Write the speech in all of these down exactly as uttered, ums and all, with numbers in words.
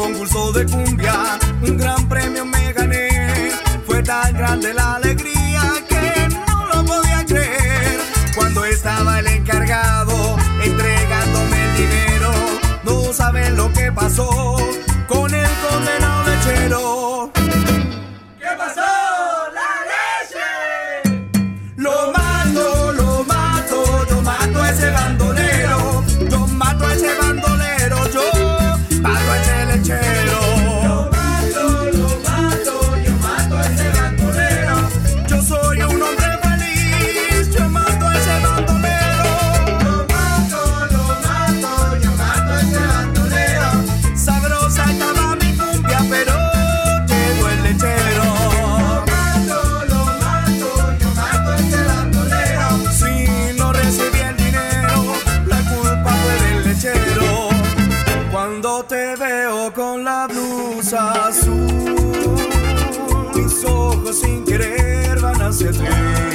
concurso de cumbia, un gran premio me gané. Fue tan grande la alegría que no lo podía creer. Cuando estaba el encargado entregándome el dinero, no saben lo que pasó con el condenado lechero. ¿Qué pasó? ¡La leche! Lo mato, lo mato, yo mato a ese bandolero. Yo mato a ese bandolero, yo mato a ese lechero. Lo mato, lo mato, yo mato a ese bandolero. Yo soy un hombre feliz, yo mato a ese bandolero. Lo mato, lo mato, yo mato a ese bandolero. Sabrosa estaba mi cumbia, pero llegó el lechero. Lo mato, lo mato, yo mato a ese bandolero. Si no recibí el dinero, la culpa fue del lechero. Cuando te veo con la blusa azul, mis ojos sin querer van hacia ti.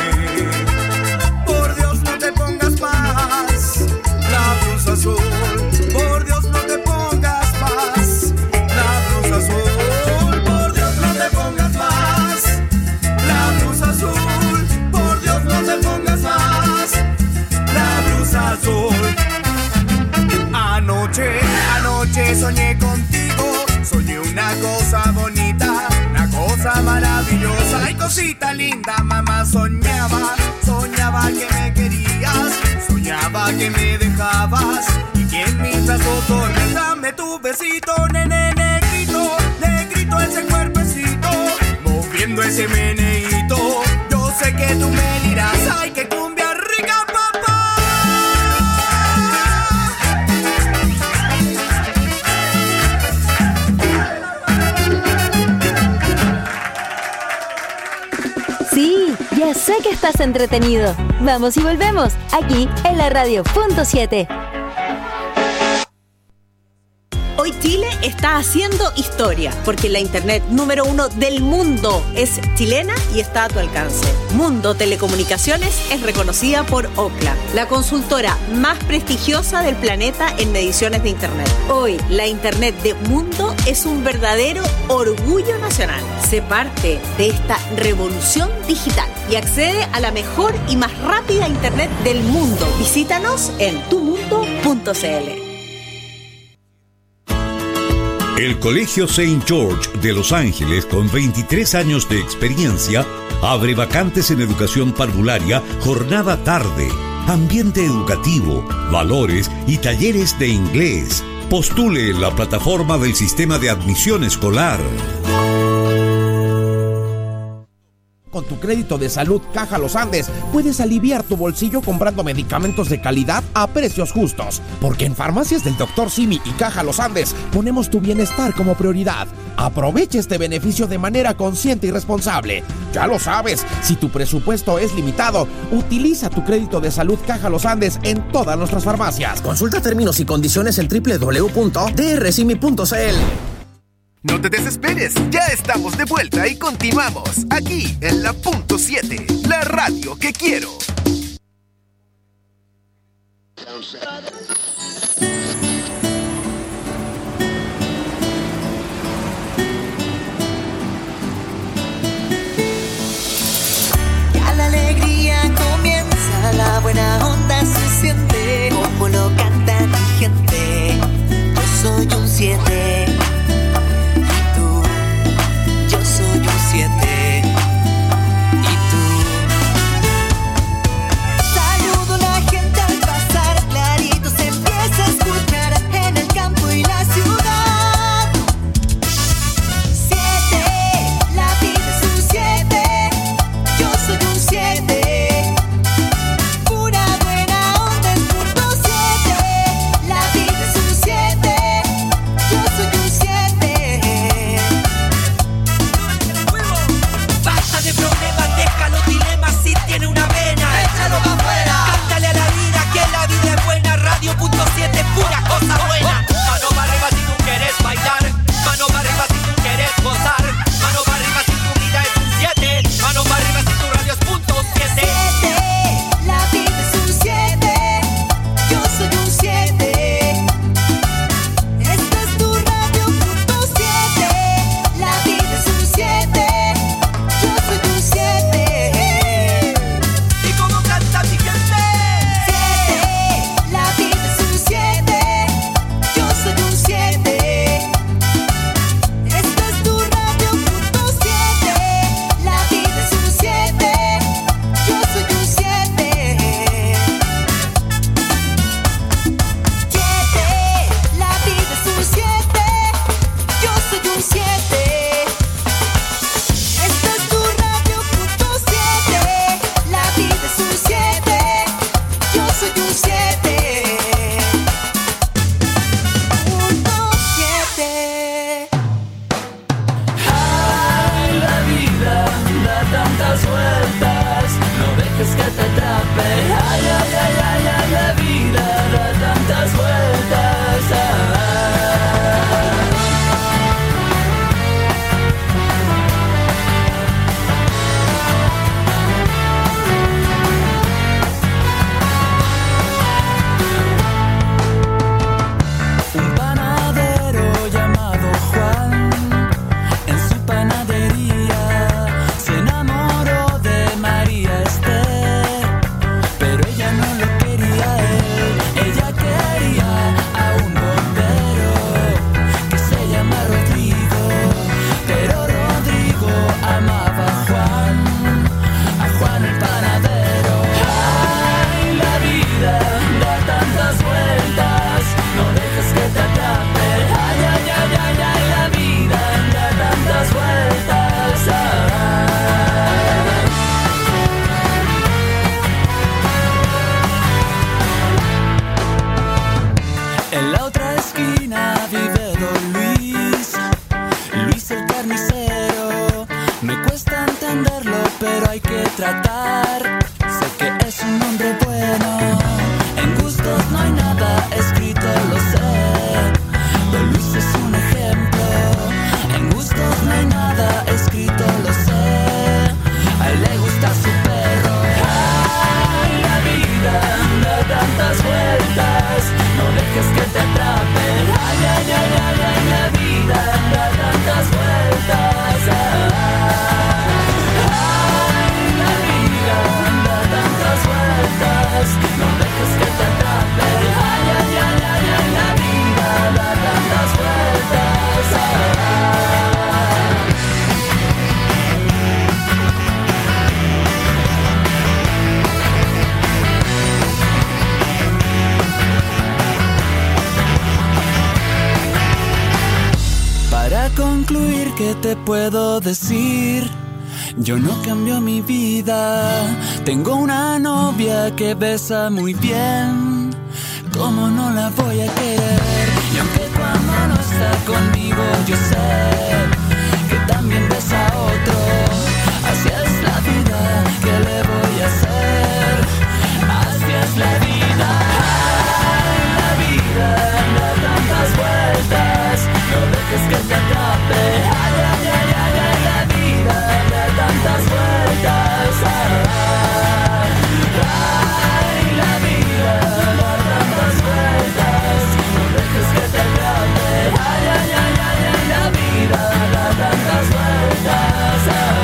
Por Dios no te pongas más la blusa azul. Por Dios no te pongas más la blusa azul. Por Dios no te pongas más la blusa azul. Por Dios no te pongas más la blusa azul. Anoche, anoche soñé contigo. Soñé una cosa bonita, una cosa maravillosa. Ay, cosita linda, mamá, soñaba. Soñaba que me querías, soñaba que me dejabas. Y que en mis brazos dormías. Dame tu besito, nene, negrito. Negrito ese cuerpecito, moviendo ese meneíto. Yo sé que tú me dirás, ay, que cumbia rica, papá. Sí, ya sé que estás entretenido. Vamos y volvemos, aquí en la radio punto siete. Hoy Chile está haciendo historia, porque la internet número uno del mundo es chilena y está a tu alcance. Mundo Telecomunicaciones es reconocida por Ookla, la consultora más prestigiosa del planeta en mediciones de internet. Hoy, la internet de Mundo es un verdadero orgullo nacional. Sé parte de esta revolución digital y accede a la mejor y más rápida internet del mundo. Visítanos en tu mundo punto c l. El Colegio Saint George de Los Ángeles, con veintitrés años de experiencia, abre vacantes en educación parvularia, jornada tarde, ambiente educativo, valores y talleres de inglés. Postule en la plataforma del Sistema de Admisión Escolar. Con tu crédito de salud Caja Los Andes puedes aliviar tu bolsillo comprando medicamentos de calidad a precios justos. Porque en Farmacias del doctor Simi y Caja Los Andes ponemos tu bienestar como prioridad. Aprovecha este beneficio de manera consciente y responsable. Ya lo sabes, si tu presupuesto es limitado, utiliza tu crédito de salud Caja Los Andes en todas nuestras farmacias. Consulta términos y condiciones en doble u doble u doble u punto d r simi punto c l. No te desesperes, ya estamos de vuelta y continuamos aquí en la punto siete, la radio que quiero. Ya la alegría comienza, la buena onda se siente, como lo canta mi gente. Yo soy un siete. Siete. Y tú. Saludo a la gente al pasar, clarito se empieza a escuchar en el campo y la ciudad. Siete, la vida es un siete, yo soy un siete. Pura buena onda es punto siete, la vida es un siete, yo soy un tratar. Sé que es un hombre bueno. En gustos no hay nada escrito, lo sé. Pero Luis es un ejemplo. En gustos no hay nada escrito, lo sé. A él le gusta su perro. Ay, la vida da tantas vueltas. No dejes que te atrapen. Ay, ay, ay, ay, ay, la vida da tantas vueltas. Ay, la vida da tantas vueltas. No dejes que te atrapen. Ay, ay, ay, ay, ay, la vida da tantas vueltas. Para concluir, ¿qué te puedo decir? Yo no cambio mi vida. Tengo una novia que besa muy bien. ¿Cómo no la voy a querer? Y aunque cuando no está conmigo yo sé que también besa a otro. Así es la vida, ¿qué le voy a hacer? Así es la vida. Ay, la vida da tantas vueltas. No dejes que te atrape. Ay, ay, ay, ay, ay, la vida da tantas vueltas. Ay, la vida da tantas vueltas. No dejes que te atrape. Ay, ay, ay, ay, ay, la vida da tantas vueltas.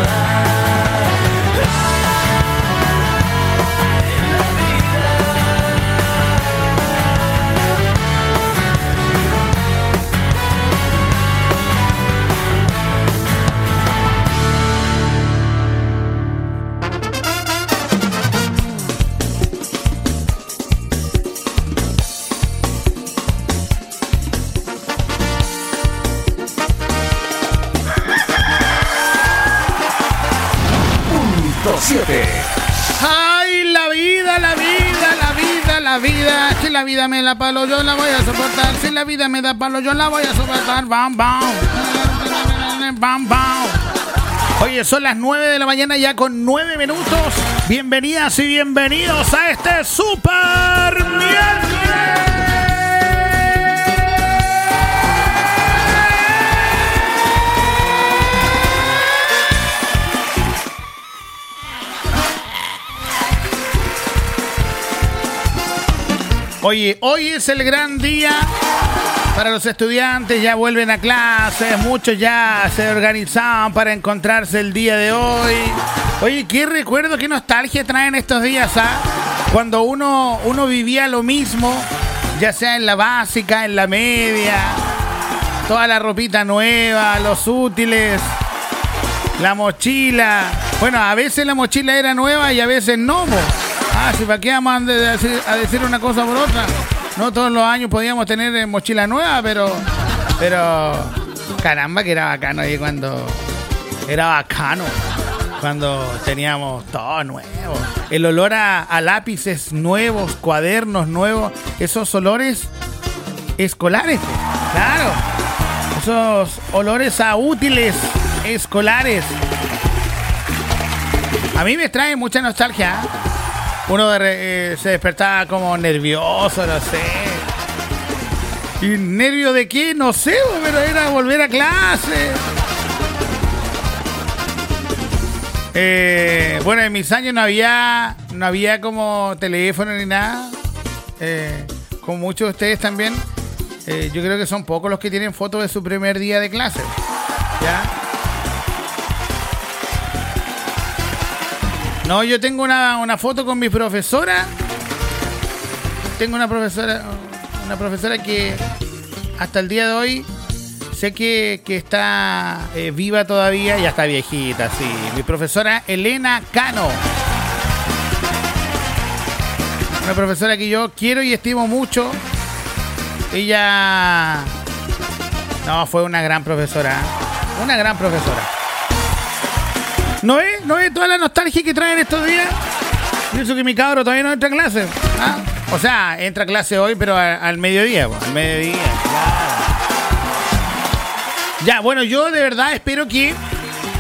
siete. ¡Ay, la vida, la vida, la vida, la vida! Si la vida me da palo, yo la voy a soportar. Si la vida me da palo, yo la voy a soportar. ¡Bam, bam! ¡Bam, bam! Oye, son las nueve de la mañana ya con nueve minutos. Bienvenidas y bienvenidos a este Super Miércoles. Oye, hoy es el gran día para los estudiantes, ya vuelven a clases, muchos ya se organizaban para encontrarse el día de hoy. Oye, qué recuerdo, qué nostalgia traen estos días, ¿ah? Cuando uno, uno vivía lo mismo, ya sea en la básica, en la media, toda la ropita nueva, los útiles, la mochila. Bueno, a veces la mochila era nueva y a veces no, po. Ah, si para qué vamos a decir, a decir una cosa por otra. No todos los años podíamos tener mochila nueva, pero... Pero... Caramba, que era bacano ahí cuando... Era bacano. Cuando teníamos todo nuevo. El olor a, a lápices nuevos, cuadernos nuevos. Esos olores escolares. Claro. Esos olores a útiles escolares. A mí me trae mucha nostalgia, ¿eh? Uno de, eh, se despertaba como nervioso, no sé. ¿Y nervio de qué? No sé, pero era volver a clase. Eh, bueno, en mis años no había, no había como teléfono ni nada. Eh, como muchos de ustedes también. Eh, yo creo que son pocos los que tienen fotos de su primer día de clase. ¿Ya? No, yo tengo una, una foto con mi profesora. Tengo una profesora, una profesora que hasta el día de hoy sé que, que está eh, viva todavía, ya está viejita, sí. Mi profesora Elena Cano. Una profesora que yo quiero y estimo mucho. Ella... No, fue una gran profesora. Una gran profesora. ¿No es? ¿No es toda la nostalgia que traen estos días? Pienso que mi cabro todavía no entra a clase. ¿Ah? O sea, entra a clase hoy, pero a, al mediodía. Al mediodía, claro. Ya, bueno, yo de verdad espero que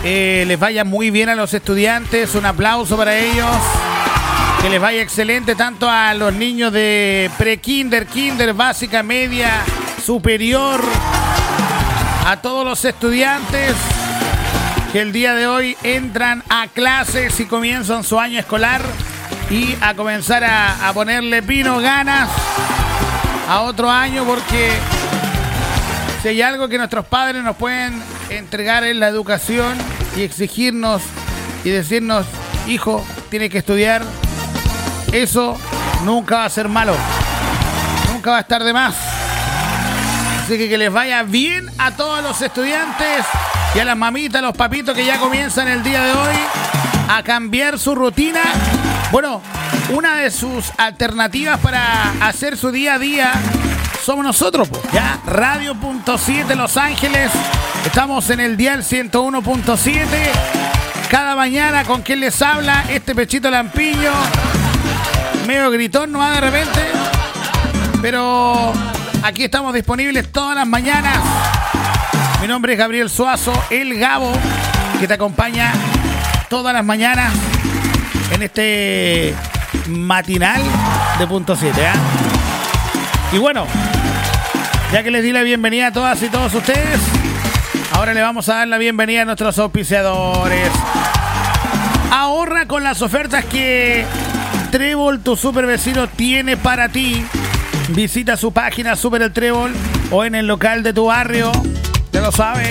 eh, les vaya muy bien a los estudiantes. Un aplauso para ellos. Que les vaya excelente tanto a los niños de pre-kinder, kinder, básica, media, superior. A todos los estudiantes que el día de hoy entran a clases y comienzan su año escolar. Y a comenzar a, a ponerle pino ganas a otro año, porque si hay algo que nuestros padres nos pueden entregar es la educación y exigirnos y decirnos, hijo, tiene que estudiar. Eso nunca va a ser malo, nunca va a estar de más. Así que que les vaya bien a todos los estudiantes y a las mamitas, a los papitos que ya comienzan el día de hoy a cambiar su rutina. Bueno, una de sus alternativas para hacer su día a día somos nosotros, pues, ya, Radio punto siete Los Ángeles. Estamos en el dial ciento uno punto siete. Cada mañana, ¿con quién les habla? Este Pechito Lampiño. Medio gritón nomás de repente. Pero aquí estamos disponibles todas las mañanas. Mi nombre es Gabriel Suazo, el Gabo, que te acompaña todas las mañanas en este matinal de punto siete, ¿eh? Y bueno, ya que les di la bienvenida a todas y todos ustedes, ahora le vamos a dar la bienvenida a nuestros auspiciadores. Ahorra con las ofertas que Trébol, tu super vecino, tiene para ti. Visita su página Super el Trébol o en el local de tu barrio, ya lo sabes.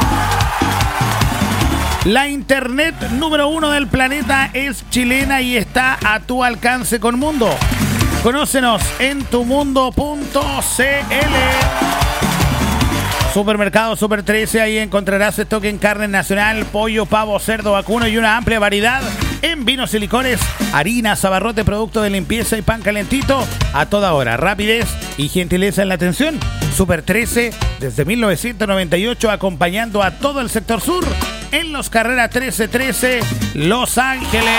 La internet número uno del planeta es chilena y está a tu alcance con Mundo. Conócenos en tumundo punto c l. Supermercado Super trece, ahí encontrarás stock en carne nacional, pollo, pavo, cerdo, vacuno y una amplia variedad en vinos y licores, harinas, abarrote, productos de limpieza y pan calentito a toda hora. Rapidez y gentileza en la atención. Super trece desde mil novecientos noventa y ocho, acompañando a todo el sector sur en Los Carreras trece trece, Los Ángeles.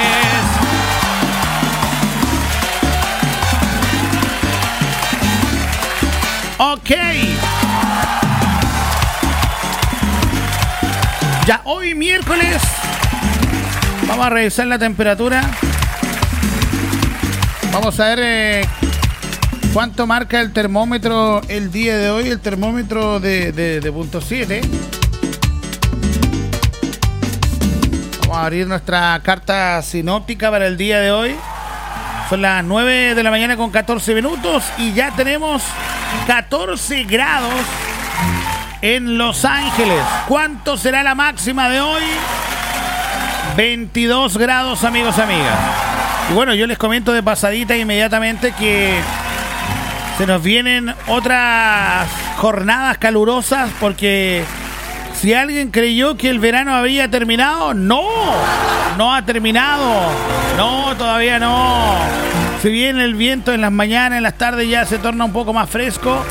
Ok. Ya hoy miércoles vamos a revisar la temperatura. Vamos a ver eh, cuánto marca el termómetro el día de hoy, el termómetro de, de, de punto siete. Vamos a abrir nuestra carta sinóptica para el día de hoy. Son las nueve de la mañana con catorce minutos y ya tenemos catorce grados en Los Ángeles. ¿Cuánto será la máxima de hoy? veintidós grados, amigos, amigas. Y bueno, yo les comento de pasadita inmediatamente que se nos vienen otras jornadas calurosas, porque si alguien creyó que el verano había terminado, no, no ha terminado, no, todavía no. Si bien el viento en las mañanas, en las tardes ya se torna un poco más fresco,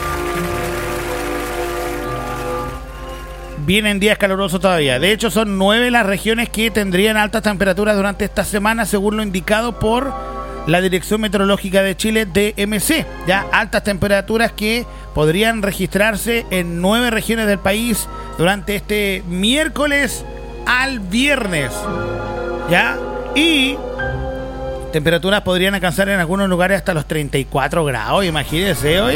vienen días calurosos todavía. De hecho, son nueve las regiones que tendrían altas temperaturas durante esta semana, según lo indicado por la Dirección Meteorológica de Chile, D M C. Ya altas temperaturas que podrían registrarse en nueve regiones del país durante este miércoles al viernes. Ya, y temperaturas podrían alcanzar en algunos lugares hasta los treinta y cuatro grados. Imagínense hoy.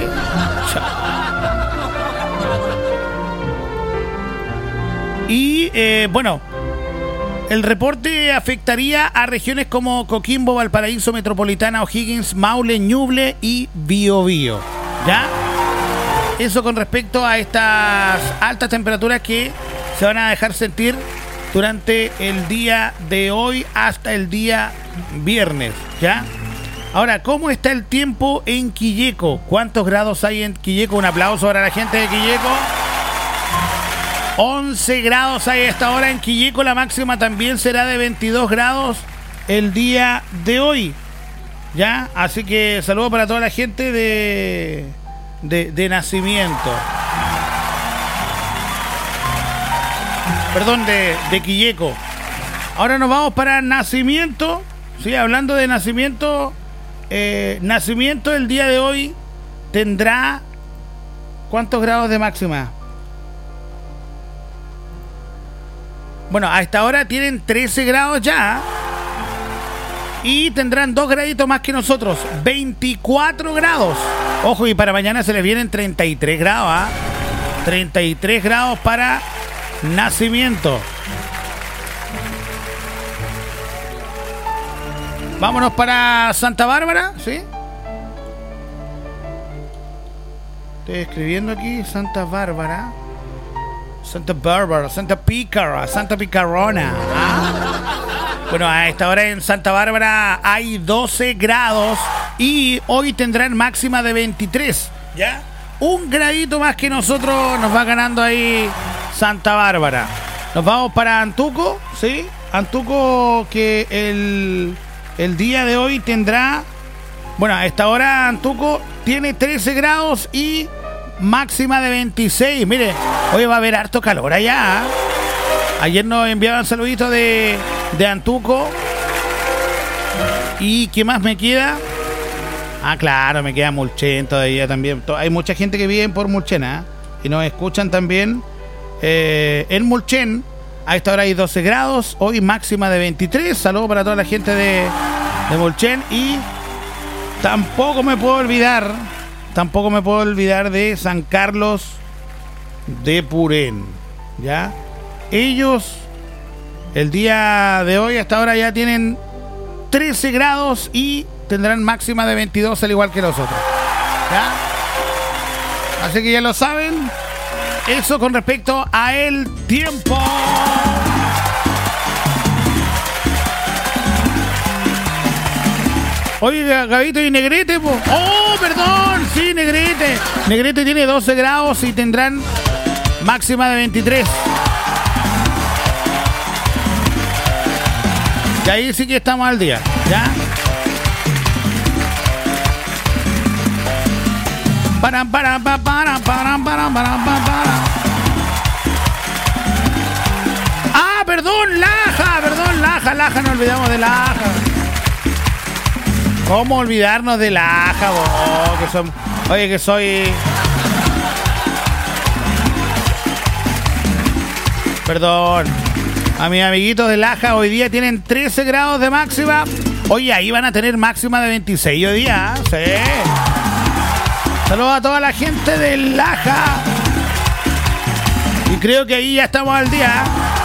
Y eh, bueno, el reporte afectaría a regiones como Coquimbo, Valparaíso, Metropolitana, O'Higgins, Maule, Ñuble y Biobío. ¿Ya? Eso con respecto a estas altas temperaturas que se van a dejar sentir durante el día de hoy hasta el día viernes. ¿Ya? Ahora, ¿cómo está el tiempo en Quilleco? ¿Cuántos grados hay en Quilleco? Un aplauso para la gente de Quilleco. once grados hay a esta hora en Quilleco. La máxima también será de veintidós grados el día de hoy. ¿Ya? Así que saludos para toda la gente de, de, de Nacimiento. Perdón, de, de Quilleco. Ahora nos vamos para Nacimiento. Sí, hablando de Nacimiento. Eh, Nacimiento el día de hoy tendrá ¿cuántos grados de máxima? Bueno, a esta hora tienen trece grados ya. Y tendrán dos graditos más que nosotros. veinticuatro grados. Ojo, y para mañana se les vienen treinta y tres grados. ¿ah? treinta y tres grados para Nacimiento. Vámonos para Santa Bárbara, ¿sí? Estoy escribiendo aquí Santa Bárbara. Santa Bárbara, Santa Pícara, Santa Picarona. ¿Ah? Bueno, a esta hora en Santa Bárbara hay doce grados y hoy tendrán máxima de veintitrés. ¿Ya? Un gradito más que nosotros nos va ganando ahí Santa Bárbara. Nos vamos para Antuco, ¿sí? Antuco que el, el día de hoy tendrá... Bueno, a esta hora Antuco tiene trece grados y máxima de veintiséis. Mire, hoy va a haber harto calor allá. Ayer nos enviaban saluditos de, de Antuco. ¿Y qué más me queda? Ah, claro, me queda Mulchen todavía también. Hay mucha gente que vive por Mulchen, ¿eh? Y nos escuchan también eh, en Mulchen. A esta hora hay doce grados, hoy máxima de veintitrés. Saludos para toda la gente de, de Mulchen. Y tampoco me puedo olvidar, tampoco me puedo olvidar de San Carlos de Purén, ¿ya? Ellos, el día de hoy, hasta ahora ya tienen trece grados y tendrán máxima de veintidós, al igual que nosotros, ¿ya? Así que ya lo saben. Eso con respecto a el tiempo. Oiga, Gabito, y Negrete, po. Oh, perdón, sí, Negrete. Negrete tiene doce grados y tendrán máxima de veintitrés. Y ahí sí que estamos al día, ¿ya? Para, para, para, para, para, para, para, para. Ah, perdón, Laja, perdón, Laja, Laja, no olvidamos de Laja. ¿Cómo olvidarnos de Laja, vos? Que son, oye, que soy... Perdón. A mis amiguitos de Laja hoy día tienen trece grados de máxima. Oye, ahí van a tener máxima de veintiséis hoy día, ¿eh? Sí. Saludos a toda la gente de Laja. Y creo que ahí ya estamos al día.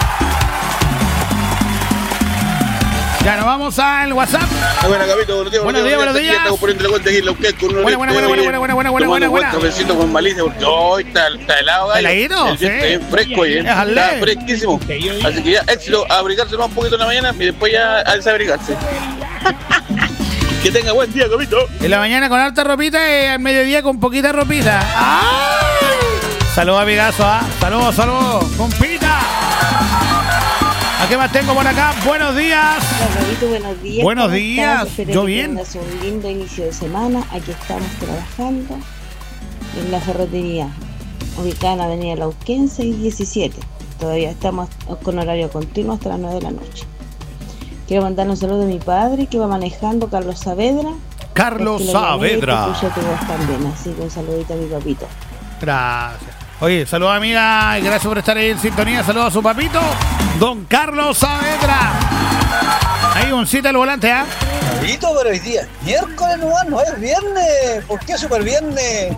Ya nos vamos al WhatsApp. Buenas, Gabito, buenos días. Buenos días, buenos días. Estamos poniendo la cuenta aquí en la U C E. Buena, buena, buena, buena, buena, buena, buena, buena, buena. Un cafecito con malicia porque hoy está, está helado, gallo. ¿Heladito? El viento está bien fresco y está fresquísimo. Así que ya, éxito, a abrigarse más un poquito en la mañana y después ya a desabrigarse. Que tenga buen día, Gabito. En la mañana con harta ropita y al mediodía con poquita ropita. ¡Ay! Saludos, amigazo, ¿ah? ¿eh? Saludos, saludos. Compita. ¿A qué más tengo por acá? Buenos días. Hola, Gabito, buenos días. Buenos días. Yo bien. Que tengas un lindo inicio de semana. Aquí estamos trabajando en la ferretería, ubicada en la avenida Lauquense y diecisiete. Todavía estamos con horario continuo hasta las nueve de la noche. Quiero mandarle un saludo a mi padre que va manejando, Carlos Saavedra. Carlos Saavedra. Y tu voz también, así que un saludito a mi papito. Gracias. Oye, saludos amiga y gracias por estar ahí en sintonía. Saludos a su papito, don Carlos Saavedra. Ahí un cita al volante, ¿ah? ¿eh? Gabito, pero hoy día miércoles nomás, no es viernes. ¿Por qué super viernes?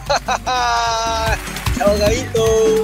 Chao, Gabito.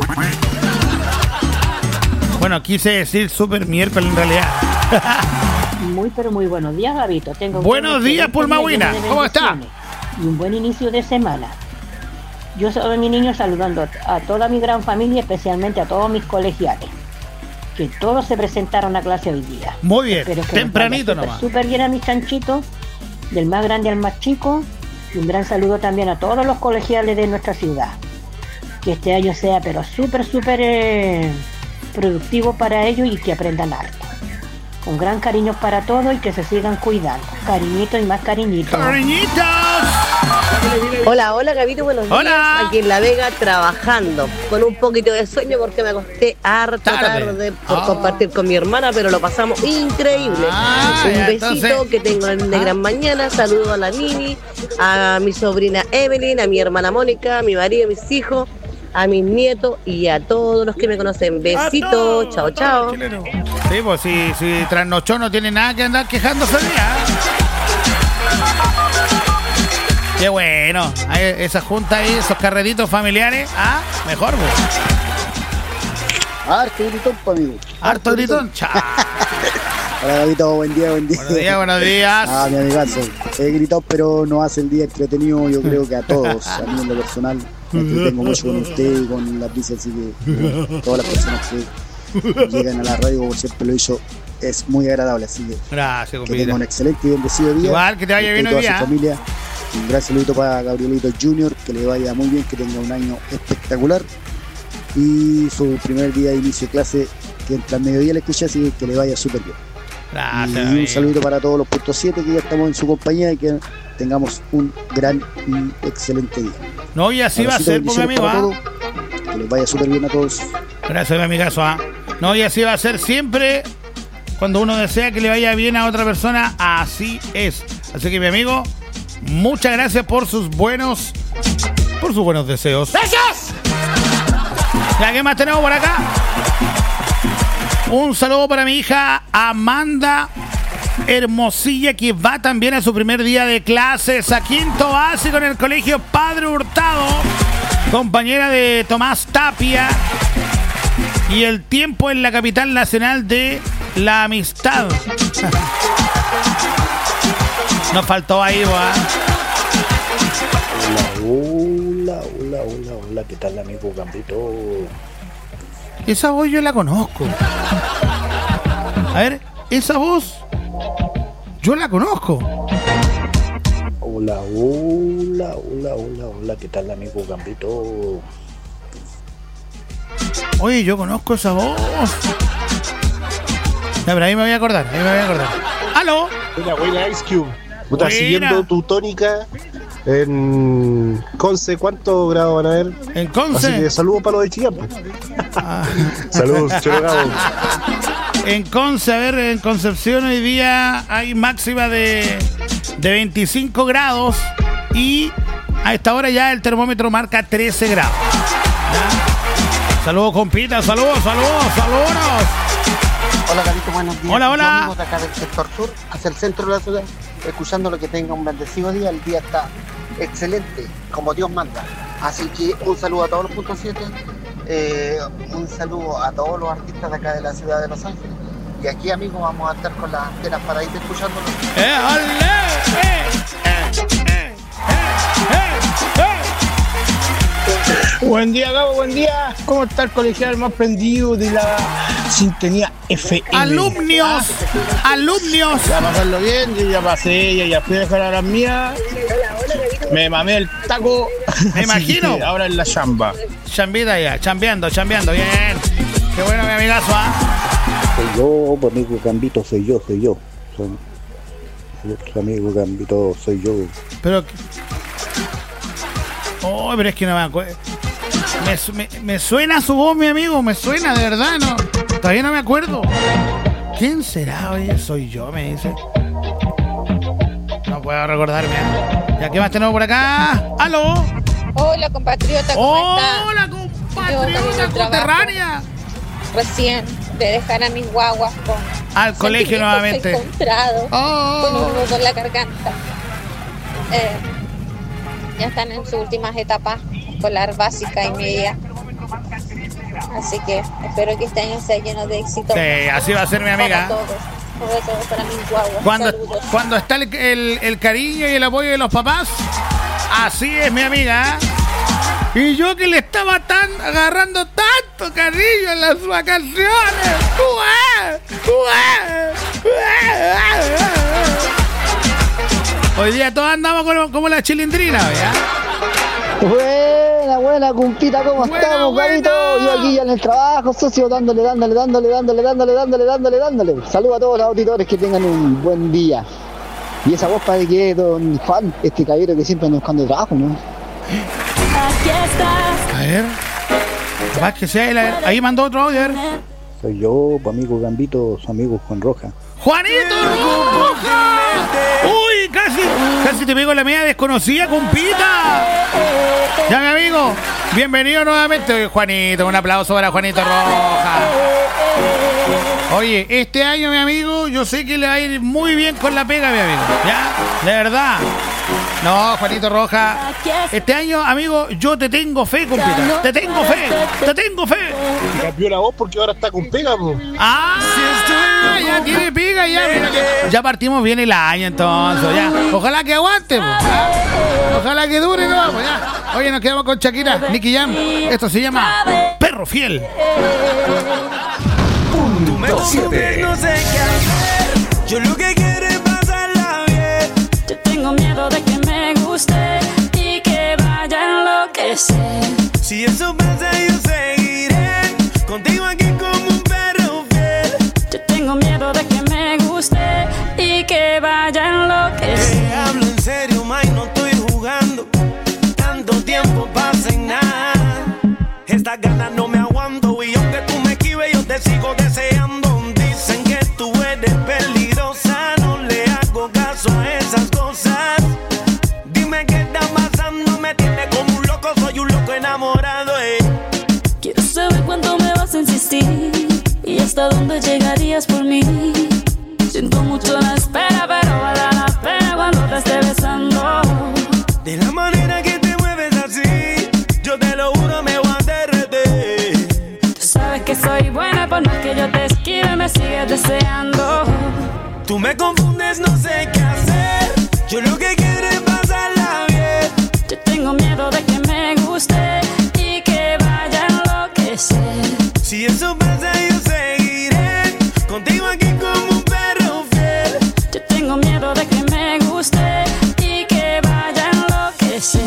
Bueno, quise decir super miércoles en realidad. Muy, pero muy buenos días, Gabito. Tengo buenos días, Pulmahuina. ¿Cómo está? Y un buen inicio de semana. Yo soy mi niño saludando a toda mi gran familia, especialmente a todos mis colegiales, que todos se presentaron a clase hoy día. Muy bien, tempranito nomás. Súper bien a mis chanchitos, del más grande al más chico, y un gran saludo también a todos los colegiales de nuestra ciudad. Que este año sea pero súper, súper eh, productivo para ellos y que aprendan algo. Con gran cariño para todos y que se sigan cuidando. Cariñitos y más cariñitos. ¡Cariñitos! Hola, hola, Gabito, buenos días. Hola. Aquí en La Vega trabajando, con un poquito de sueño porque me acosté harto tarde, tarde por oh. compartir con mi hermana, pero lo pasamos increíble. Ah, un besito, entonces... que tengo de gran mañana. Saludo a la Nini, a mi sobrina Evelyn, a mi hermana Mónica, a mi marido, a mis hijos, a mis nietos y a todos los que me conocen. Besitos, chao, chao. Sí, pues si, si trasnochó no tiene nada que andar quejándose ya. Qué bueno, hay esa junta ahí, esos carreritos familiares, ah, mejor, pues. Harto gritón, pues, amigo. Harto gritón, chao. Hola, Gabito, buen día, buen día. Buenos días, buenos días. Ah, mi amigazo. He gritado, pero no hace el día entretenido, yo creo que a todos. A mí en lo personal, me entretengo mucho con usted y con la Brisa, así que eh, todas las personas que llegan a la radio, como siempre lo hizo, es muy agradable, así que gracias, que tenga un excelente y bendecido día. Igual, que te vaya bien hoy toda día. Su familia. Un gran saludito para Gabrielito junior, que le vaya muy bien, que tenga un año espectacular. Y su primer día de inicio de clase, que entra al mediodía le escucha, así que le vaya súper bien. Gracias, y un saludito para todos los puntos siete que ya estamos en su compañía y que tengamos un gran y excelente día. No, y así va a ser, porque amigo, ¿ah? Que les vaya súper bien a todos. Gracias, mi amigazo, ¿ah? No, y así va a ser siempre. Cuando uno desea que le vaya bien a otra persona, así es. Así que, mi amigo, muchas gracias por sus buenos, por sus buenos deseos. ¡Gracias! ¿Ya qué más tenemos por acá? Un saludo para mi hija Amanda Hermosilla, que va también a su primer día de clases a quinto básico en el colegio Padre Hurtado, compañera de Tomás Tapia, y el tiempo en la capital nacional de la amistad. Nos faltó ahí, ¿va? Hola, hola, hola, hola, ¿qué tal, amigo Gambito? Esa voz yo la conozco. A ver, esa voz yo la conozco. Hola, hola, hola, hola, hola, ¿qué tal, amigo Gambito? Oye, yo conozco esa voz. Ya, pero ahí me voy a acordar, ahí me voy a acordar. ¡Aló! Buena, buena, Ice Cube. Puta, siguiendo tu tónica en Conce, ¿cuántos grados van a haber? En Conce. Así que saludos para los de Chillán. Ah. Saludos, Cholo Gabo. En Conce, a ver, en Concepción hoy día hay máxima de, de veinticinco grados y a esta hora ya el termómetro marca trece grados. ¿Ya? Saludos, compita, saludos, saludos, saludos. Hola, Carito, buenos días. Hola, hola. Yo vengo de acá del sector sur, hacia el centro de la ciudad, escuchando lo que tenga un bendecido día. El día está excelente, como Dios manda. Así que un saludo a todos los puntos siete, eh, un saludo a todos los artistas de acá de la ciudad de Los Ángeles. Y aquí, amigos, vamos a estar con las antenas para ir escuchándolos. ¡Eh, ole! ¡Eh, eh, eh, eh, eh! Buen día, Gabo, buen día. ¿Cómo está el colegial más prendido de la sintonía F M? ¡Alumnios! ¡Alumnios! Ya pasarlo bien, yo ya pasé, ya, ya fui a dejar a las mías. Me mamé el taco. Me imagino. Ahora en la chamba. Chambita ya, chambeando, chambeando, bien. Qué bueno, mi amigazo, ¿ah? Soy yo, pues, amigo Gambito, soy yo, soy yo. Soy, soy otro amigo Gambito, soy yo. Pero... Oh, pero es que no me acuerdo. Me, me, me suena su voz, mi amigo, me suena, de verdad, no. Todavía no me acuerdo. ¿Quién será? Oye, soy yo, me dice. No puedo recordarme. ¿eh? ¿Ya qué más tenemos por acá? ¡Aló! Hola, compatriota, ¿cómo estás? ¡Hola, compatriota conterránea! Recién de dejar a mis guaguas con... Al colegio nuevamente. Encontrado, oh. Con un nudo en la garganta. Eh, ya están en sus últimas etapas escolar básica y media. Así que espero que este año sea lleno de éxito. Sí, así va a ser, mi amiga. Para todos, sobre todo para mis guaguas. Cuando, cuando está el, el, el cariño y el apoyo de los papás, así es, mi amiga. Y yo que le estaba tan agarrando tanto cariño en las vacaciones. Hoy día todos andamos como, como la chilindrina, ¿ya? Buena, buena, cumpita, ¿cómo buena, estamos, Gabito? Yo aquí ya en el trabajo, socio, dándole, dándole, dándole, dándole, dándole, dándole, dándole, dándole. Saludos a todos los auditores, que tengan un buen día. Y esa voz para que don Juan, este caballero que siempre anda buscando trabajo, ¿no? Aquí estás. A ver. Capaz que sea él. Ahí mandó otro audio, a ver. Soy yo, pues, amigo Gambito, su amigo Juan Roja. ¡Juanito Roja! ¡Uy! Casi, casi te pego la media desconocida, compita. Ya, mi amigo. Bienvenido nuevamente, Juanito. Un aplauso para Juanito Roja. Oye, este año, mi amigo, yo sé que le va a ir muy bien con la pega, mi amigo. ¿Ya? De verdad. No, Juanito Roja. Este año, amigo, yo te tengo fe, compita. Te tengo fe. Te tengo fe. Y cambió la voz porque ahora está con pega, po. Ah, ya tiene pega, ya. Ya partimos bien el año, entonces. Ya. Ojalá que aguante, po. ¿Ya? Ojalá que dure, no, pues ya. Oye, nos quedamos con Shakira, Nicky Jam. Esto se llama Perro Fiel. Punto siete. No sé qué hacer. Yo lo que quiero es pasarla bien. Yo tengo miedo de que me guste y que vaya a enloquecer. Si eso pasa, yo seguiré contigo aquí como un perro fiel. Yo tengo miedo de que me guste y que vaya a enloquecer. Te hablo en serio, May, no estoy jugando. Tanto tiempo pasa en nada. Estas ganas no me aguanto y aunque tú me esquives, yo te sigo deseando. Dicen que tú eres peligrosa, no le hago caso a esas cosas. Dime qué está pasando, me tiene como un loco, soy un loco enamorado, eh. Quiero saber cuánto me vas a insistir y hasta dónde llegarías por mí. Siento mucho la espera, pero vale la pena cuando te esté besando. De la manera que te mueves así, yo te lo juro, me voy a derretir. Tú sabes que soy buena, por más que yo te esquive, me sigues deseando. Tú me confundes, no sé qué hacer. Yo lo que quiero es pasarla bien. Yo tengo miedo de que me guste y que vaya a enloquecer. Si eso pasa, yo seguiré contigo aquí como un perro fiel. Yo tengo miedo de que me guste y que vaya a enloquecer.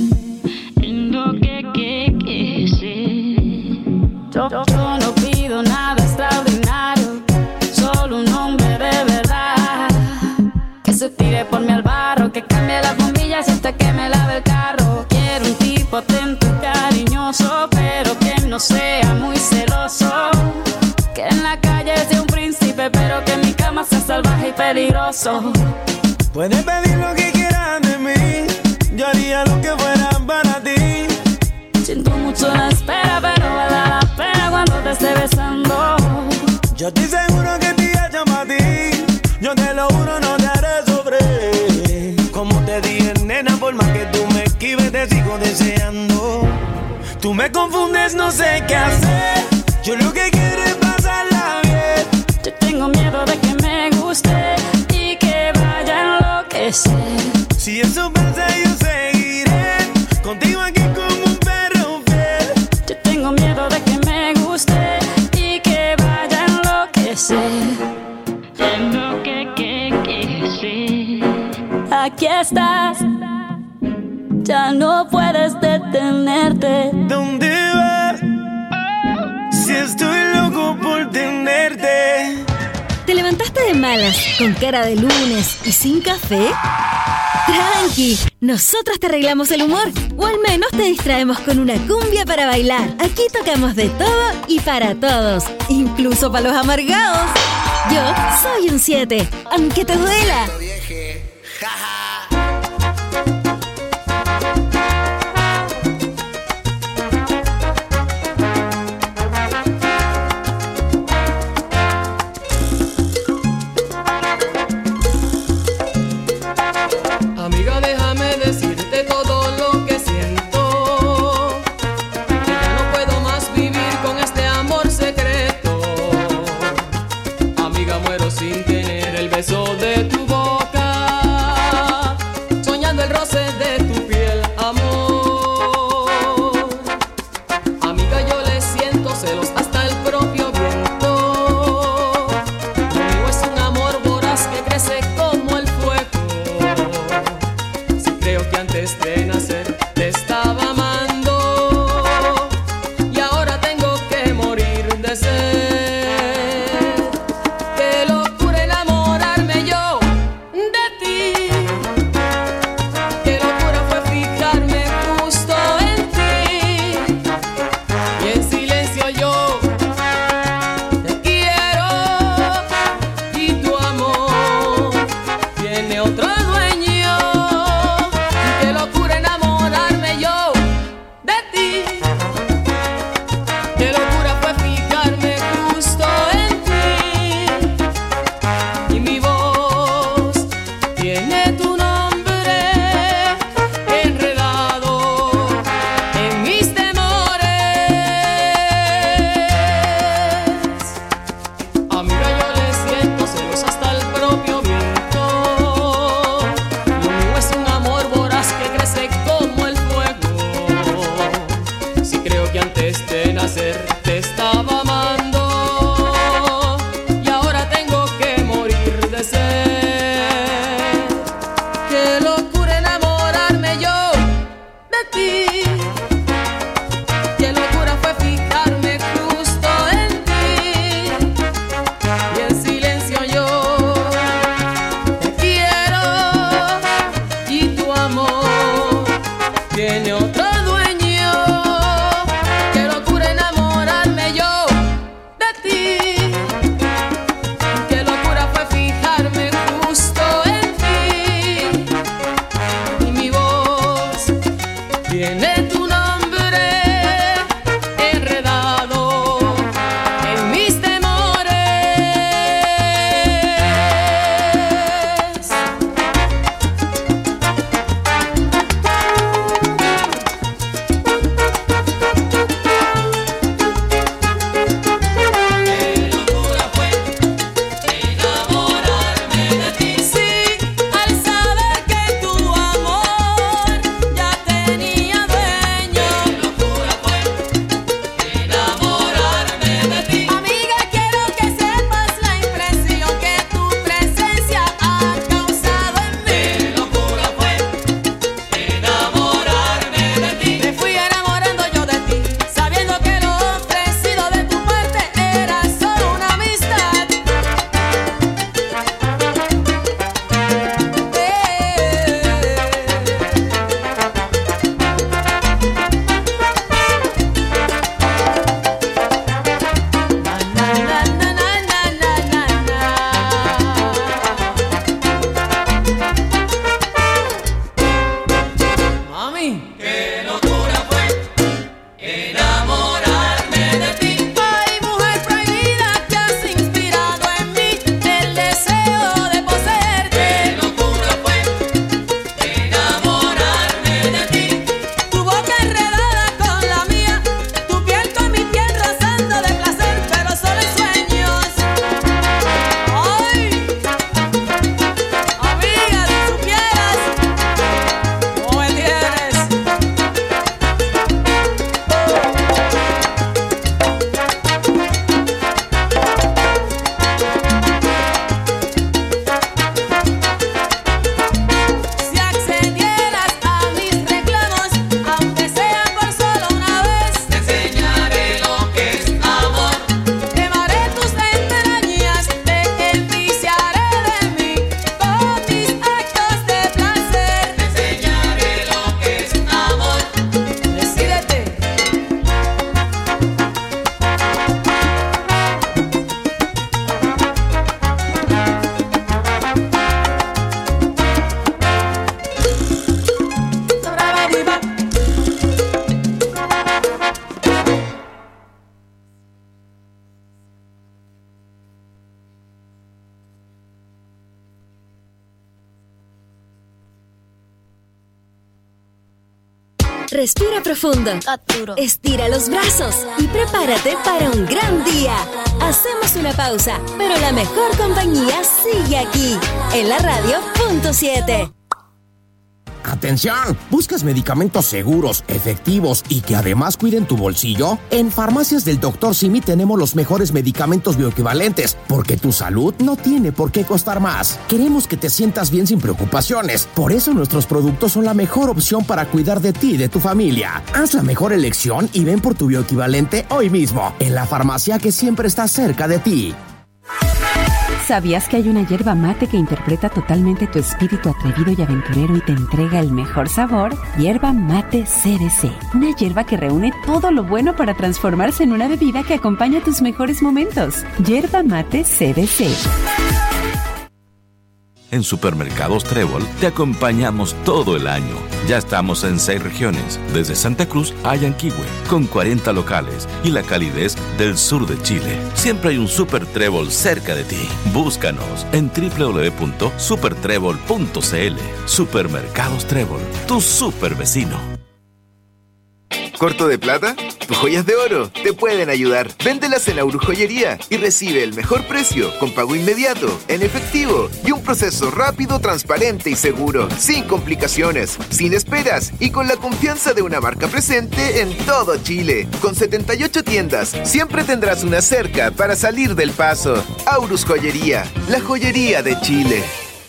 Yo, yo no pido nada extraordinario, solo un hombre de verdad que se tire por mí al barro, que cambie las bombillas hasta que me lave el carro. Quiero un tipo atento y cariñoso, pero que no sea muy celoso, que en la calle sea un príncipe, pero que en mi cama sea salvaje y peligroso. Puedes pedir lo que quieras de mí, yo haría lo que fuera para ti. Siento mucho la espera, pero vale la pena cuando te esté besando. Yo estoy seguro que te llamo a ti, yo te lo juro, no te haré sufrir. Como te dije, nena, por más que tú me esquives, te sigo deseando. Tú me confundes, no sé qué hacer. Yo lo que quiero es pasarla bien. Yo tengo miedo de que me guste y que vaya a enloquecer. Si eso pasa, yo seguiré contigo aquí como un perro fiel. Yo tengo miedo de que me guste y que vaya a enloquecer. Tengo que, que, que, sí. Aquí estás, ya no puedes detenerte. ¿Dónde vas? Si estoy loco por tenerte. ¿Te levantaste de malas, con cara de lunes y sin café? Tranqui, nosotros te arreglamos el humor, o al menos te distraemos con una cumbia para bailar. Aquí tocamos de todo y para todos, incluso para los amargados. Yo soy un siete, aunque te duela. Amiga, déjame decirte todo lo que siento, que ya no puedo más vivir con este amor secreto. Amiga, muero sin tener el beso de tu boca, soñando el roce de tu piel, amor. Amiga, yo le siento celos hasta el propio viento. Lo mío es un amor voraz que crece como el fuego. Creo que antes de nacer te estaba amando y ahora tengo que morir de sed. Qué locura enamorarme yo de ti. Qué locura fue fijarme justo en ti. Y en silencio yo te quiero y tu amor tiene otro dueño. Qué locura enamorarme yo de ti. Respira profundo. Estira los brazos y prepárate para un gran día. Hacemos una pausa, pero la mejor compañía sigue aquí, en la radio punto siete. ¡Atención! ¿Buscas medicamentos seguros, efectivos y que además cuiden tu bolsillo? En Farmacias del doctor Simi tenemos los mejores medicamentos bioequivalentes, porque tu salud no tiene por qué costar más. Queremos que te sientas bien sin preocupaciones. Por eso nuestros productos son la mejor opción para cuidar de ti y de tu familia. Haz la mejor elección y ven por tu bioequivalente hoy mismo, en la farmacia que siempre está cerca de ti. ¿Sabías que hay una yerba mate que interpreta totalmente tu espíritu atrevido y aventurero y te entrega el mejor sabor? Yerba Mate C B C. Una yerba que reúne todo lo bueno para transformarse en una bebida que acompaña tus mejores momentos. Yerba Mate C B C. En Supermercados Trébol te acompañamos todo el año. Ya estamos en seis regiones, desde Santa Cruz a Yanquihue, con cuarenta locales y la calidez del sur de Chile. Siempre hay un Super Trébol cerca de ti. Búscanos en doble u doble u doble u punto super trébol punto c l. Supermercados Trébol, tu super vecino. ¿Corto de plata? Tus joyas de oro te pueden ayudar. Véndelas en Aurus Joyería y recibe el mejor precio con pago inmediato, en efectivo y un proceso rápido, transparente y seguro, sin complicaciones, sin esperas y con la confianza de una marca presente en todo Chile. Con setenta y ocho tiendas, siempre tendrás una cerca para salir del paso. Aurus Joyería, la joyería de Chile.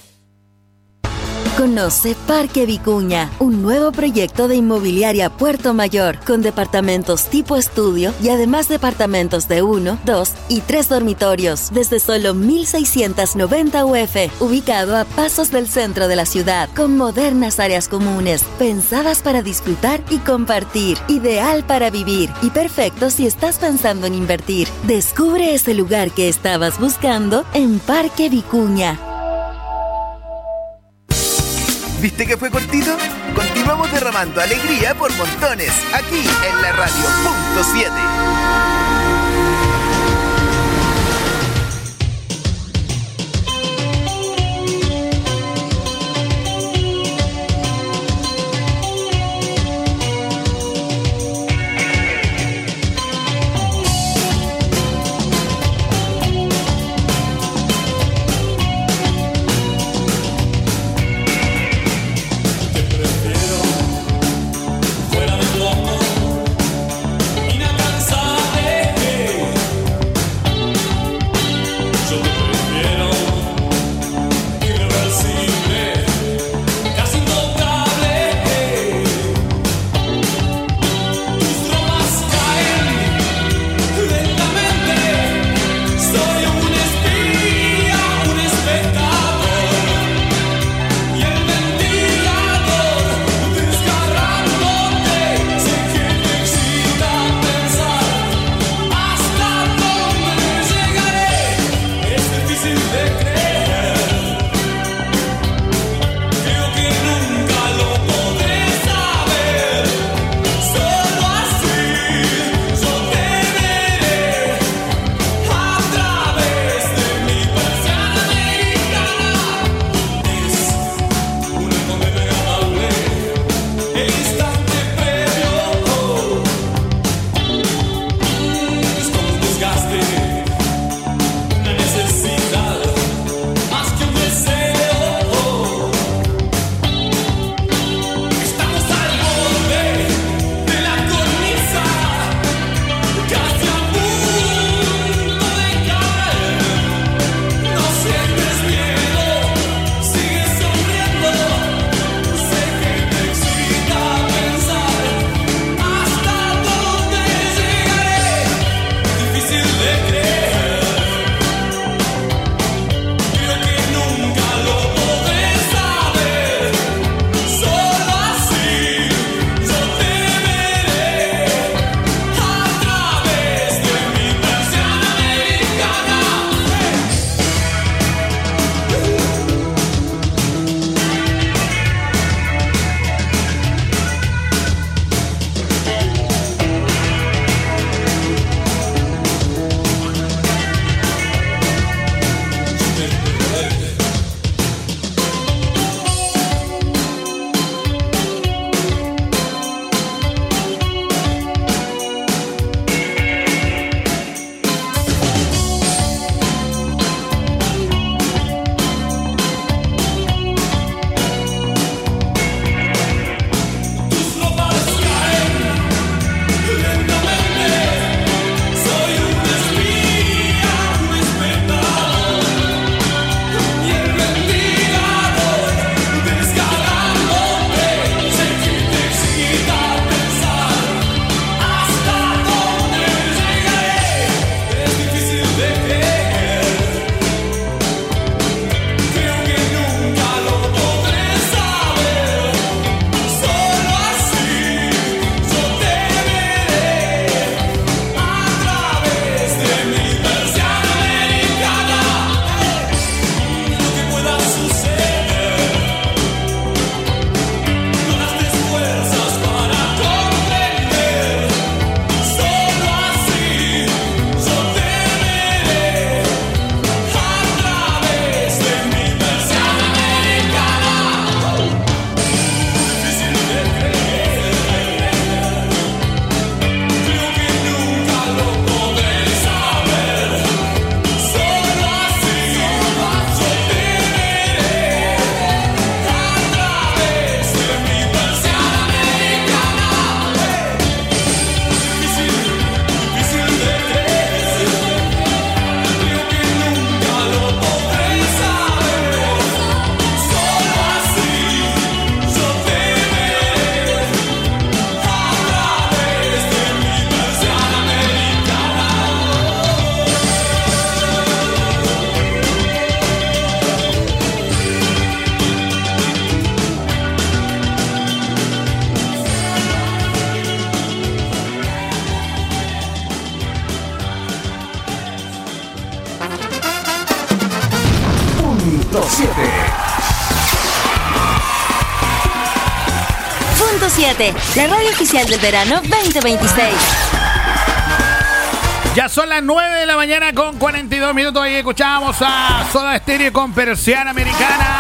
Conoce Parque Vicuña, un nuevo proyecto de inmobiliaria Puerto Mayor, con departamentos tipo estudio y además departamentos de uno, dos y tres dormitorios, desde solo mil seiscientos noventa U F, ubicado a pasos del centro de la ciudad, con modernas áreas comunes, pensadas para disfrutar y compartir, ideal para vivir y perfecto si estás pensando en invertir. Descubre ese lugar que estabas buscando en Parque Vicuña. ¿Viste que fue cortito? Continuamos derramando alegría por montones, aquí en la radio punto siete. Fuera de tu amor, inalcanzable. Punto siete. Punto siete, la radio oficial del verano veinte veintiséis. Ya son las nueve de la mañana con cuarenta y dos minutos y escuchamos a Soda Stereo con Persiana Americana.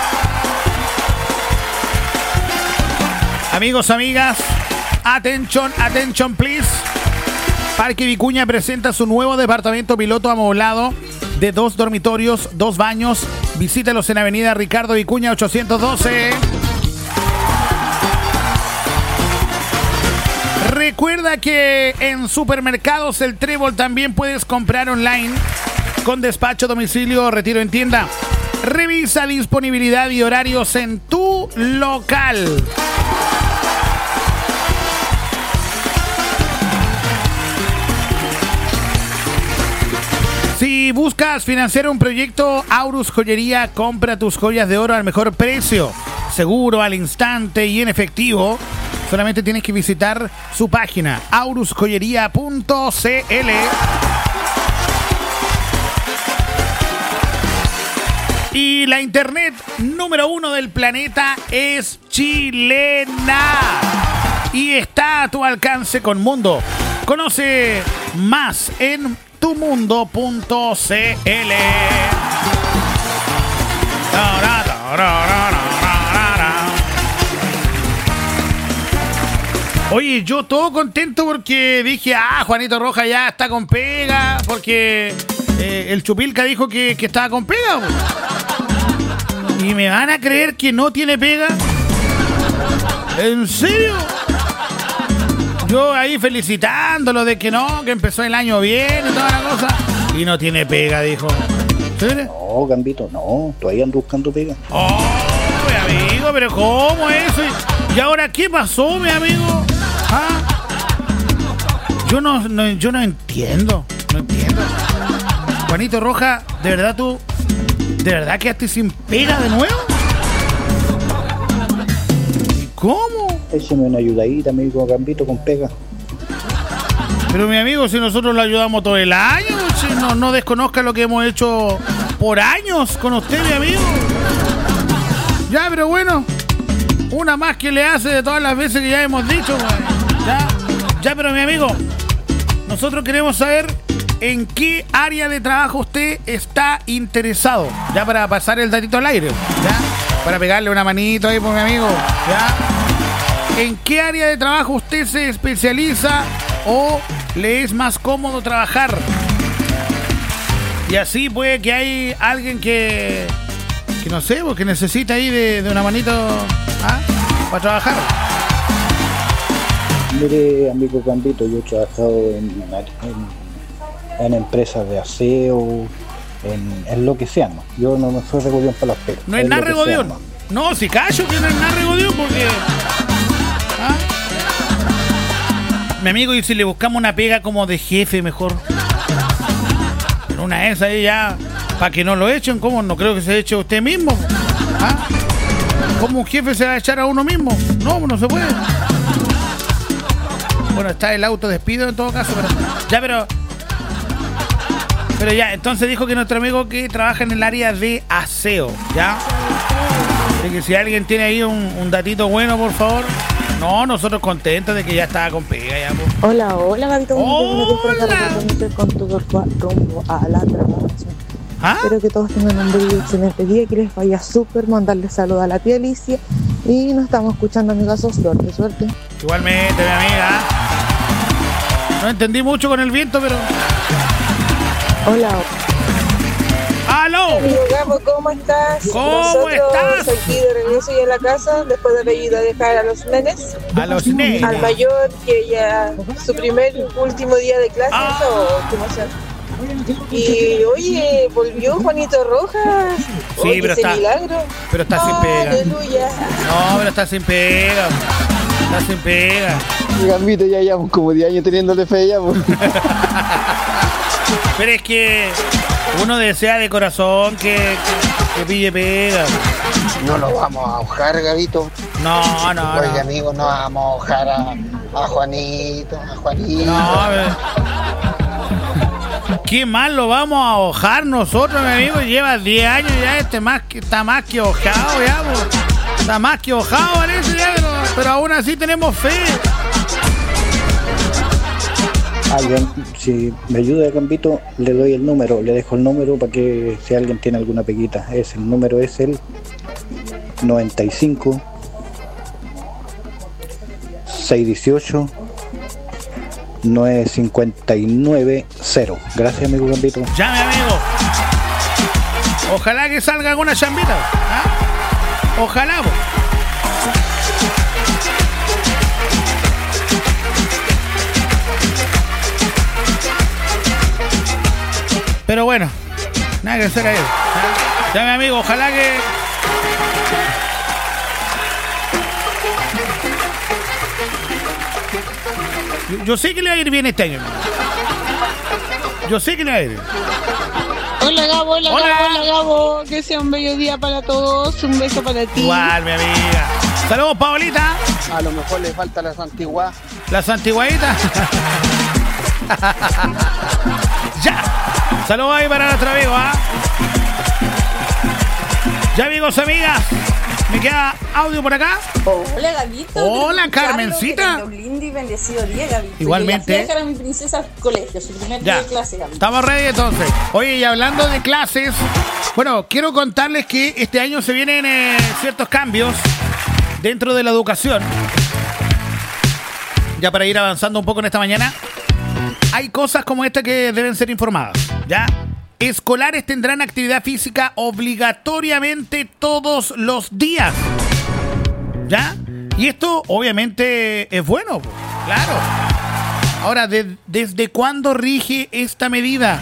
Amigos, amigas, attention, attention please. Parque Vicuña presenta su nuevo departamento piloto amoblado de dos dormitorios, dos baños. Visítalos en Avenida Ricardo Vicuña ochocientos doce. Recuerda que en Supermercados El Trébol también puedes comprar online con despacho, domicilio o retiro en tienda. Revisa disponibilidad y horarios en tu local. Si buscas financiar un proyecto, Aurus Joyería, compra tus joyas de oro al mejor precio, seguro, al instante y en efectivo. Solamente tienes que visitar su página, aurus joyería punto c l. Y la internet número uno del planeta es chilena y está a tu alcance con Mundo. Conoce más en tu mundo punto c l. Oye, yo todo contento porque dije, ah, Juanito Rojas ya está con pega, porque eh, el Chupilca dijo que, que estaba con pega. Bro. ¿Y me van a creer que no tiene pega? ¿En serio? Yo ahí felicitándolo de que no, que empezó el año bien y toda la cosa. Y no tiene pega, dijo. ¿Sí? No, Gambito, no, todavía ando buscando pega. Oh, mi amigo, pero ¿cómo eso? ¿Y ahora qué pasó, mi amigo? ¿Ah? Yo no, no, yo no entiendo, no entiendo. Juanito Rojas, ¿de verdad tú, de verdad quedaste sin pega de nuevo? ¿Y cómo? Échame una ayudadita, amigo Gambito, con pega. Pero mi amigo, si nosotros lo ayudamos todo el año, si no, no desconozca lo que hemos hecho por años con usted, mi amigo. Ya, pero bueno, una más que le hace de todas las veces que ya hemos dicho, güey. Ya, ya, pero mi amigo, nosotros queremos saber en qué área de trabajo usted está interesado. Ya, para pasar el datito al aire, ya, para pegarle una manito ahí por mi amigo, ya. ¿En qué área de trabajo usted se especializa o le es más cómodo trabajar? Y así puede que hay alguien que, que no sé, porque necesita ahí de, de una manito, ¿ah?, para trabajar. Mire, amigo Gambito, yo he trabajado en, en, en empresas de aseo, en, en lo que sea, ¿no? Yo no me soy regodión para las pegas. No es nada regodión. No. no, si callo que no es nada regodión porque... ¿ah? Mi amigo, y si le buscamos una pega como de jefe mejor. Pero una de esas ahí ya, para que no lo echen, ¿cómo? No creo que se eche usted mismo. ¿Ah? ¿Cómo un jefe se va a echar a uno mismo? No, no se puede. Bueno, está el autodespido en todo caso, pero... Ya, pero... Pero ya, entonces dijo que nuestro amigo que trabaja en el área de aseo, ¿ya? Así que si alguien tiene ahí un, un datito bueno, por favor... No, nosotros contentos de que ya estaba con pega ya, pues. Hola, hola, Gabito. Hola. Con tu rumbo a la transformación. ¿Ah? Espero que todos tengan un muy excelente día, que les vaya súper, mandarle saludos a la tía Alicia y nos estamos escuchando, amigos. Suerte, suerte. Igualmente, mi amiga. No entendí mucho con el viento, pero... Hola. ¡Aló! Amigo Gabo, ¿cómo estás? ¿Cómo Nosotros estás? aquí de regreso ya en la casa, después de haber ido a dejar a los nenes. A los nenes. Al mayor, que ya su primer, último día de clases, ah. o como sea. Y oye, volvió Juanito Rojas. Sí, oye, pero ese está. milagro. Pero está sin pega. Aleluya. No, pero está sin pega. Está sin pega. Mi Gambito, ya llevamos como diez años teniéndole fe ya, pues. Pero es que uno desea de corazón que, que, que pille pega. No lo vamos a ahogar, Gabito. No, no, Oye, no. amigo, no vamos a ahogar a, a Juanito, a Juanito. No, a ver. qué mal lo vamos a hojar nosotros, mi amigo. Lleva diez años ya, este más que, está más que hojado ya, po. Está más que hojado, parece ya, pero, pero aún así tenemos fe. Alguien, si me ayuda, Campito, le doy el número, le dejo el número para que si alguien tiene alguna peguita. Es, el número es el noventa y cinco, seiscientos dieciocho, novecientos cincuenta y nueve, cero. Gracias, amigo Campito. Ya, mi amigo. Ojalá que salga alguna chambita. ¿Ah? Ojalá, po. Pero bueno, nada que hacer ahí. Ya, mi amigo, ojalá que... Yo, yo sé que le va a ir bien este año. Yo sé que le va a ir bien. Hola, Gabo, hola, hola. Gabo, hola, Gabo. Que sea un bello día para todos. Un beso para ti. Igual, mi amiga. Saludos, Paolita. A lo mejor le falta la santigua. ¿La santiguadita? Ya. Saludos ahí para nuestro amigo, ¿ah? Ya, amigos, amigas. ¿Me queda audio por acá? Hola, Gabito. Hola, Carmencita. Un lindo y bendecido día, Gabito. Igualmente. Voy a dejar a mi princesa al colegio, su primer ya. día de clase, Gabito. Estamos ready entonces. Oye, y hablando de clases, bueno, quiero contarles que este año se vienen eh, ciertos cambios dentro de la educación. Ya para ir avanzando un poco en esta mañana. Hay cosas como esta que deben ser informadas, ¿ya? Escolares tendrán actividad física obligatoriamente todos los días, ¿ya? Y esto obviamente es bueno, pues, claro. Ahora, de, ¿desde cuándo rige esta medida?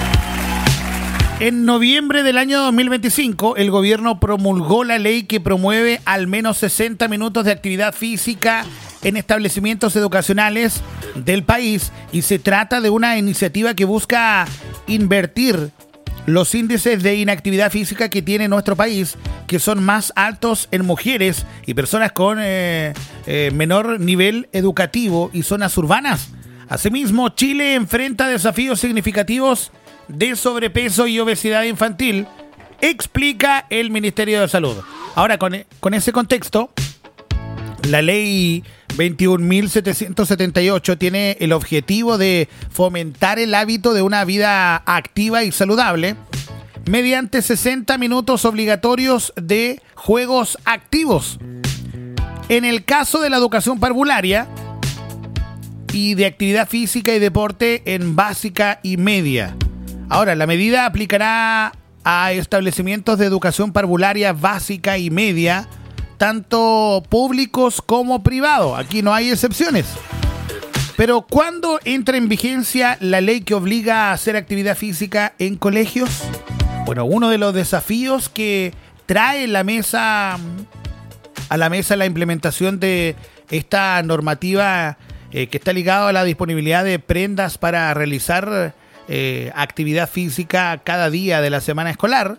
En noviembre del año dos mil veinticinco, el gobierno promulgó la ley que promueve al menos sesenta minutos de actividad física en establecimientos educacionales del país, y se trata de una iniciativa que busca invertir los índices de inactividad física que tiene nuestro país, que son más altos en mujeres y personas con eh, eh, menor nivel educativo y zonas urbanas. Asimismo, Chile enfrenta desafíos significativos de sobrepeso y obesidad infantil, explica el Ministerio de Salud. Ahora, con, con ese contexto, la ley veintiún mil setecientos setenta y ocho tiene el objetivo de fomentar el hábito de una vida activa y saludable mediante sesenta minutos obligatorios de juegos activos. En el caso de la educación parvularia y de actividad física y deporte en básica y media. Ahora, la medida aplicará a establecimientos de educación parvularia básica y media, tanto públicos como privados. Aquí no hay excepciones. Pero ¿cuándo entra en vigencia la ley que obliga a hacer actividad física en colegios? Bueno, uno de los desafíos que trae la mesa a la mesa la implementación de esta normativa eh, que está ligado a la disponibilidad de prendas para realizar eh, actividad física cada día de la semana escolar.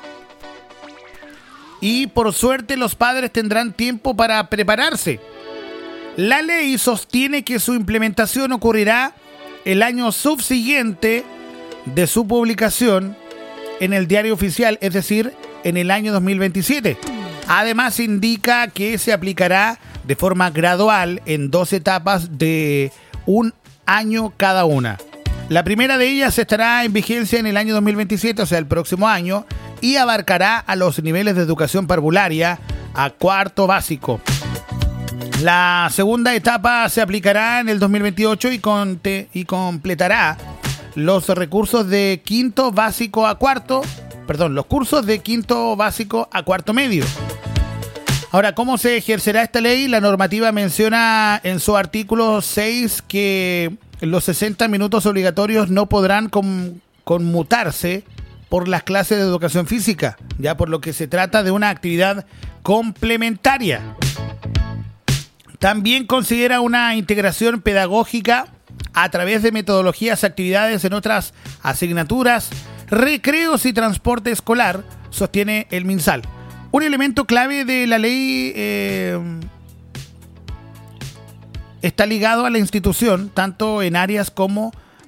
Y por suerte los padres tendrán tiempo para prepararse. La ley sostiene que su implementación ocurrirá el año subsiguiente de su publicación en el Diario Oficial, es decir, en el año dos mil veintisiete. Además, indica que se aplicará de forma gradual en dos etapas de un año cada una. La primera de ellas estará en vigencia en el año dos mil veintisiete, o sea, el próximo año, y abarcará a los niveles de educación parvularia a cuarto básico. La segunda etapa se aplicará en el dos mil veintiocho y, conte, y completará los recursos de quinto básico a cuarto, perdón, los cursos de quinto básico a cuarto medio. Ahora, ¿cómo se ejercerá esta ley? La normativa menciona en su artículo seis que los sesenta minutos obligatorios no podrán con, conmutarse por las clases de educación física, ya por lo que se trata de una actividad complementaria. También considera una integración pedagógica a través de metodologías, actividades en otras asignaturas, recreos y transporte escolar, sostiene el MinSal. Un elemento clave de la ley eh, está ligado a la institución, tanto en áreas como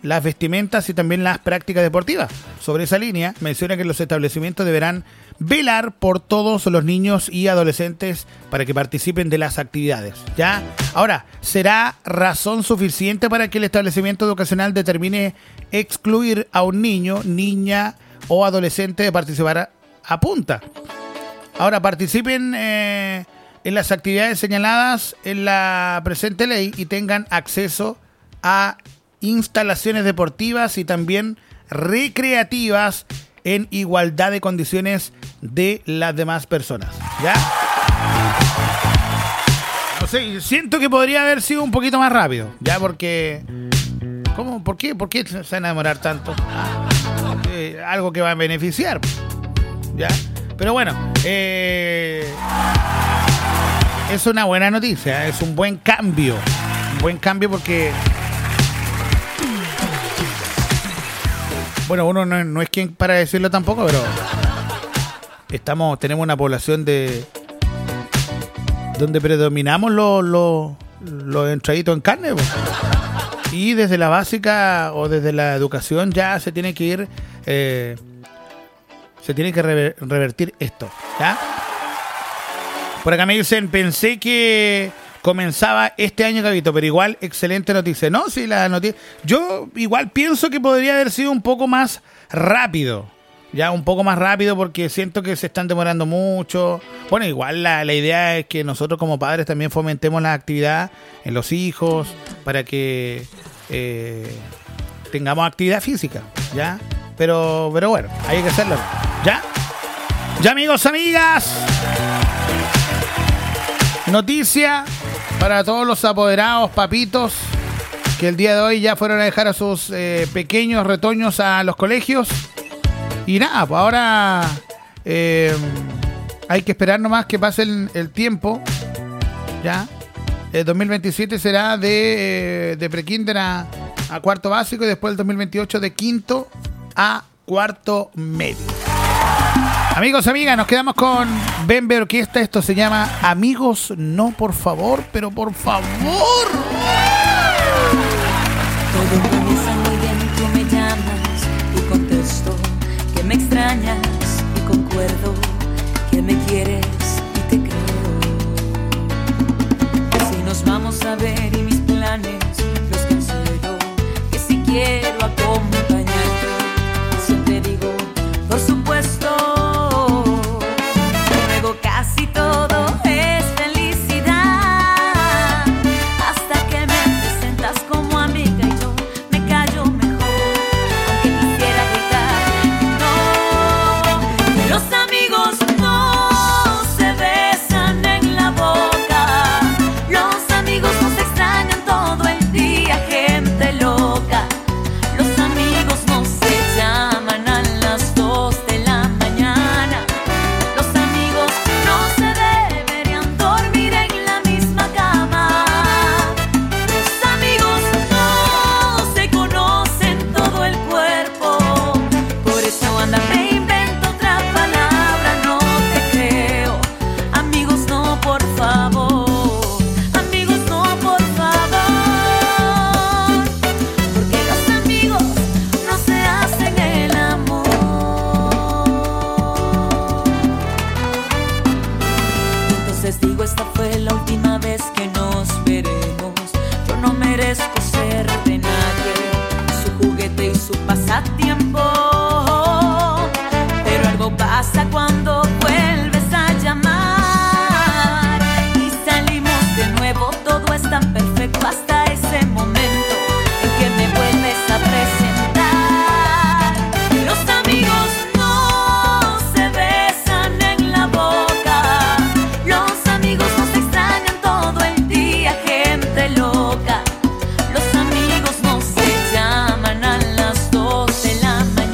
las vestimentas y también las prácticas deportivas. Sobre esa línea, menciona que los establecimientos deberán velar por todos los niños y adolescentes para que participen de las actividades. ¿Ya? Ahora, ¿será razón suficiente para que el establecimiento educacional determine excluir a un niño, niña o adolescente de participar a, a punta? Ahora, participen eh, en las actividades señaladas en la presente ley y tengan acceso a instalaciones deportivas y también recreativas en igualdad de condiciones de las demás personas. ¿Ya? No sé, siento que podría haber sido un poquito más rápido, ya, porque ¿cómo? ¿Por qué? ¿Por qué se van a demorar tanto? Ah, eh, algo que va a beneficiar, ¿ya? Pero bueno, eh, es una buena noticia, es un buen cambio, un buen cambio porque, bueno, uno no, no es quien para decirlo tampoco, pero estamos, tenemos una población de donde predominamos los los los entraditos en carne, pues. Y desde la básica o desde la educación ya se tiene que ir, eh, se tiene que rever, revertir esto, ¿ya? Por acá me dicen, pensé que comenzaba este año, Gabito, pero igual, excelente noticia. No, sí, la noticia. Yo igual pienso que podría haber sido un poco más rápido. Ya, un poco más rápido porque siento que se están demorando mucho. Bueno, igual la, la idea es que nosotros como padres también fomentemos la actividad en los hijos para que eh, tengamos actividad física, ¿ya? Pero, pero bueno, hay que hacerlo, ¿ya? Ya, amigos, amigas. Noticia para todos los apoderados, papitos, que el día de hoy ya fueron a dejar a sus eh, pequeños retoños a los colegios. Y nada, pues ahora eh, hay que esperar nomás que pase el, el tiempo. Ya. El dos mil veintisiete será de, eh, de prekinder a, a cuarto básico y después el dos mil veintiocho de quinto a cuarto medio. Amigos, amigas, nos quedamos con Bembe Orquesta. Esto se llama Amigos, no por favor, pero por favor. Todo comienza muy bien, tú me llamas y contesto que me extrañas y concuerdo que me quieres y te creo. Si nos vamos a ver y mis planes los cancelo, que si quiero acompañarte, siempre digo, por supuesto. Luego casi todo es felicidad, hasta que me presentas como amiga y yo me callo mejor, aunque quisiera gritar no. Los amigos no se besan en la boca, los amigos no se extrañan todo el día, gente loca. Los amigos no se llaman a las dos de la mañana, los amigos no se deberían dormir en la misma cama, los amigos no se conocen todo el cuerpo, por eso anda me invento otra palabra, no te creo. Amigos no, por favor, amigos no, por favor, porque los amigos no se hacen el amor. Entonces digo, esta fue la última vez que nos veremos. Yo no merezco ser de nadie, su juguete y su pasatiempo, pero algo pasa cuando vuelves a llamar y salimos de nuevo. Todo es tan perfecto hasta ese momento en que me vuelves a presentar. Los amigos no se besan en la boca, los amigos no se extrañan todo el día, gente loca. Los amigos no se llaman a las dos de la mañana.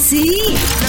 Sí,